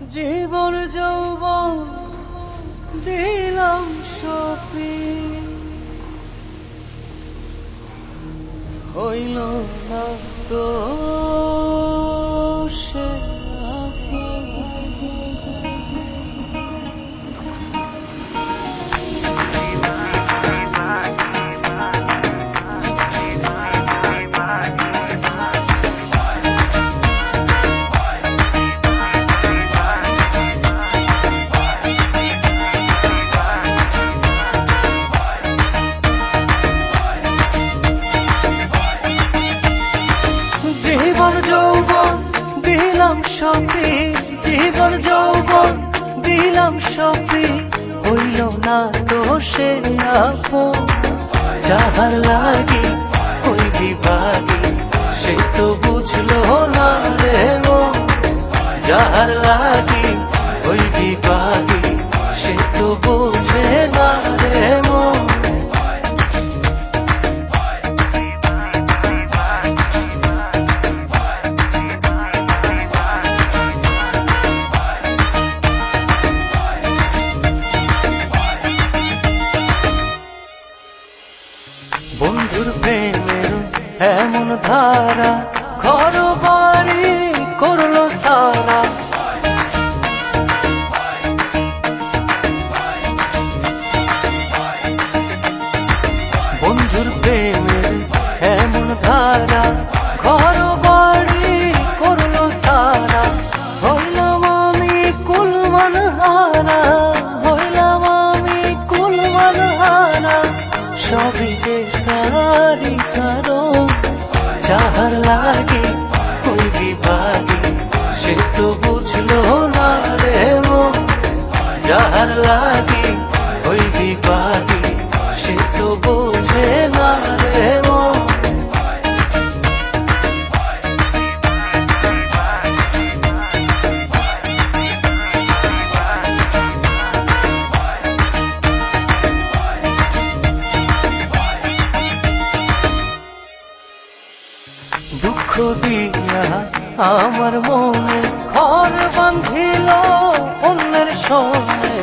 জীবন যৌবন দিলাম সপি, হইল না তো সে জীবন যৌবন দিলাম সপি, জীবন যৌবন দিলাম সপি, হইল না তো সে আপন। যাহার লাগি হইবি ভাগি সে তো বুঝলো না রে মন। যাহার লাগি হইবি ভাগি সে তো বুঝে না রে মন। বন্ধুর প্রেমের এমন ধারা ঘর বাড়ি করলো সারা। বন্ধুর প্রেমের এমন ধারা ঘর বাড়ি করলো সারা। হইলাম আমি কুলমান হারা, হইলাম আমি কুলমান হারা, সবই যে তারি কারণ। যাহার লাগি হইবি ভাগি সে তো বুঝলো না রে মন। যাহার লাগি হইবি ভাগি সে তো বুঝে না রে মন। দুঃখ দিয়া আমার মনে ঘর বাঁধিল অন্যের সঙ্গে।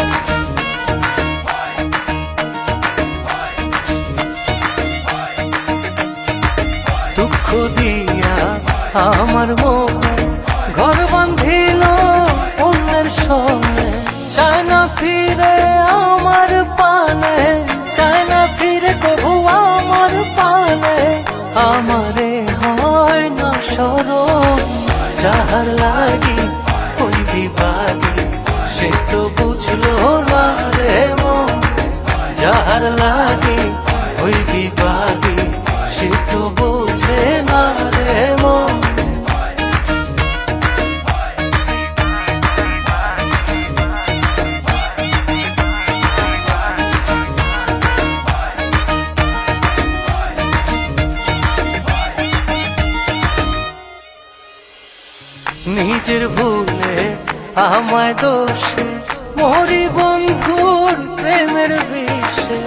দুঃখ দিয়া আমার মনে ঘর বাঁধিল অন্যের সঙ্গে। চায় না ফিরে আমার পানে, চায় না ফিরে কবু আমার পানে, আমারে হয় না শরণ। যাহার লাগি হইবি ভাগি সে তো বুঝলো না রে মন। যাহার লাগি হইবি ভাগি সে তো বুঝে না রে মন। নিজের ভুলে আমায় দোষে মরি বন্ধুর প্রেমের বিষে।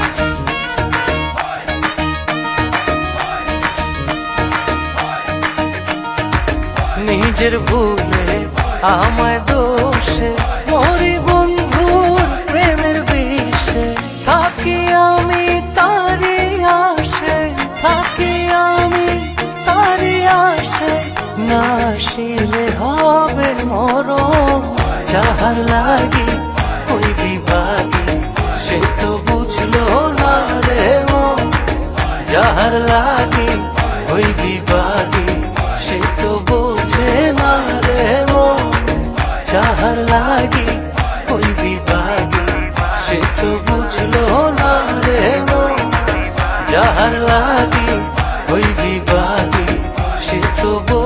নিজের ভুলে আমায় দোষে মরি বন্ধুর প্রেমের বিষে। থাকি আমি তারি আসে, থাকি আমি তারি আসে, না আসিলে হবে মরণ। যাহার লাগি হইবি ভাগি সে তো বুঝলো না রে মন। যাহার লাগি হইবি ভাগি সে তো বুঝে না রে মন। যাহার লাগি হইবি ভাগি সে তো বুঝলো না রে মন। যাহার লাগি হইবি ভাগি সে তো